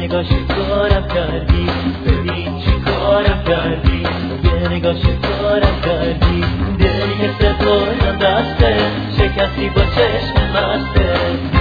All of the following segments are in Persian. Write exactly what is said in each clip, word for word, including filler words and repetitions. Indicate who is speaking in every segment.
Speaker 1: نگاه شکارم کردی، ببین چی کارم کردی. یه نگاه شکارم کردی، دلی که سپردم دسته، شکستی با چشم مسته.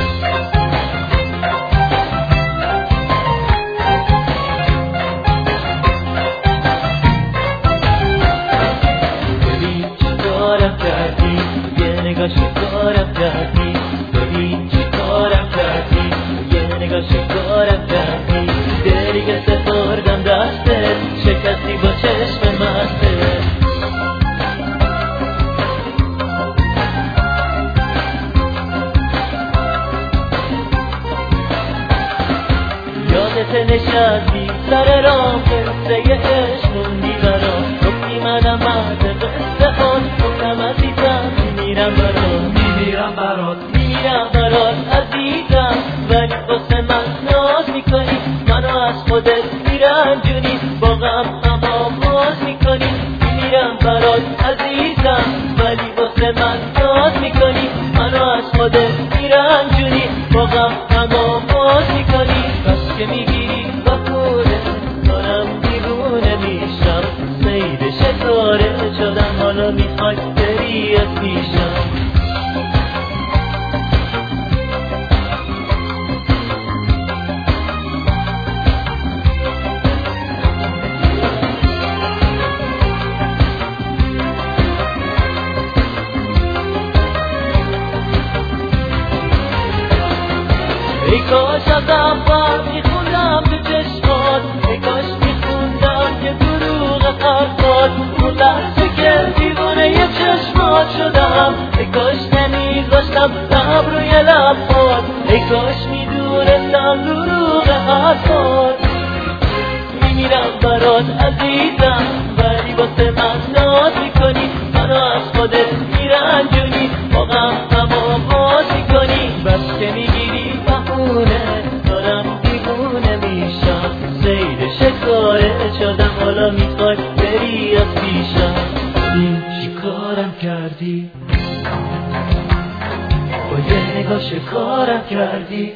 Speaker 1: ببین چی کارم کردی، یه نگاه شکارم کردی، ببین چی کارم کردی. یه نگاه شکارم کردی، دلی که سپردم دسته، شکستی با چشم مسته. یادت نشستی سر راه، قصه عشق موندی برام. گفتی منم مرد قصه هات، گفتم عزیزم میمیرم برات،
Speaker 2: میمیرم برات،
Speaker 1: میمیرم برات عزیزم. ولی واسه من ناز میکنی، منو از خودت میرنجونی، با غم هم آواز میکنی. میمیرم برات عزیزم، ولی واسه من ناز میکنی، منو از خودت میرنجونی، با غم هم آواز میکنی. بس که میگیری با خوده، دارم دیوونه میشم، سید شکاره شدم، حالا میخوای بری از پیشم. ای کاش از اول میخوندم تو چشمات، ای کاش میخوندم که دروغ حرفات. اون لحظه که دیوانه ی چشمات شدم، ای کاش نمیذاشتم لب روی لبات، ای کاش میدونستم دروغ حرفات. میمیرم برات عزیزم، ولی واسه من ناز میکنی، منو از خودت میرنجونی، با غم هم آواز میکنی. بس که میگیری بهونه، دارم دیوونه میشم، سید شکاره شدم، حالا میخوای بری از پیشم. این چی کارم کردی، با یه نگاه شکارم کردی.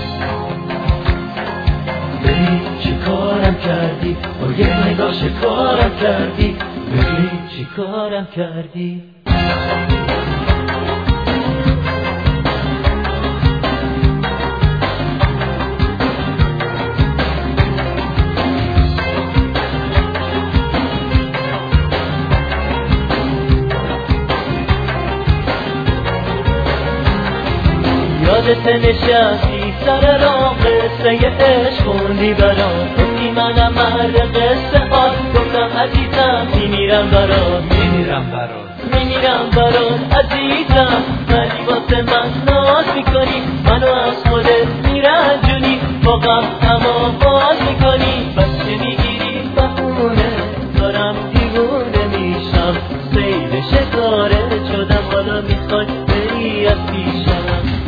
Speaker 1: ببین چی کارم کردی، با یه نگاه شکارم کردی. ببین چی کارم کردی. یادت نشستی سر راه، قصه عشق خوندی برام. گفتی منم مرد قصه هات، گفتم عزیزم میمیرم برات،
Speaker 2: میمیرم برات،
Speaker 1: میمیرم برات عزیزم. ولی واسه من ناز میکنی، منو از خودت میرنجونی، با غم هم آواز میکنی. بس که میگیری بهونه، دارم دیوونه میشم، سید شکاره شدم، حالا میخوای بری از پیشم.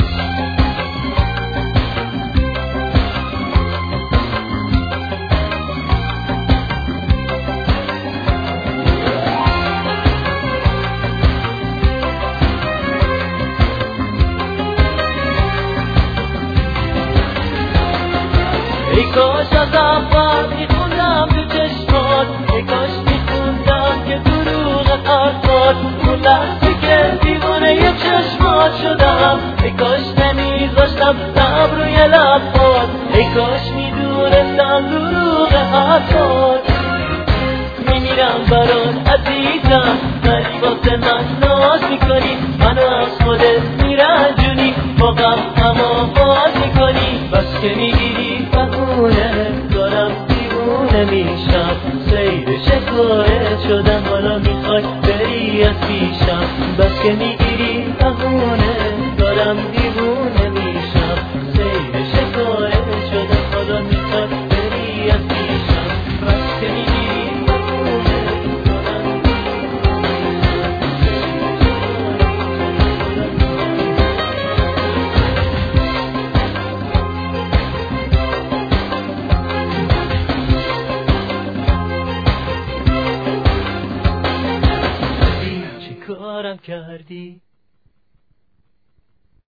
Speaker 1: ای کاش از اول میخوندم تو چشمات، ای کاش میخوندم که دروغ حرفات. اون لحظه که دیوانه ی چشمات شدم، ای کاش نمیذاشتم لب روی لبات، ای کاش میدونستم دروغ حرفات. میمیرم برات عزیزم، ولی واسه من ناز میکنی، منو از خودت میرنجونی، با غم هم آواز میکنی. بس که میگیری بهونه، دارم دیوونه میشم، سید شکاره شدم، حالا میخوای بری از پیشم. بس که میگیری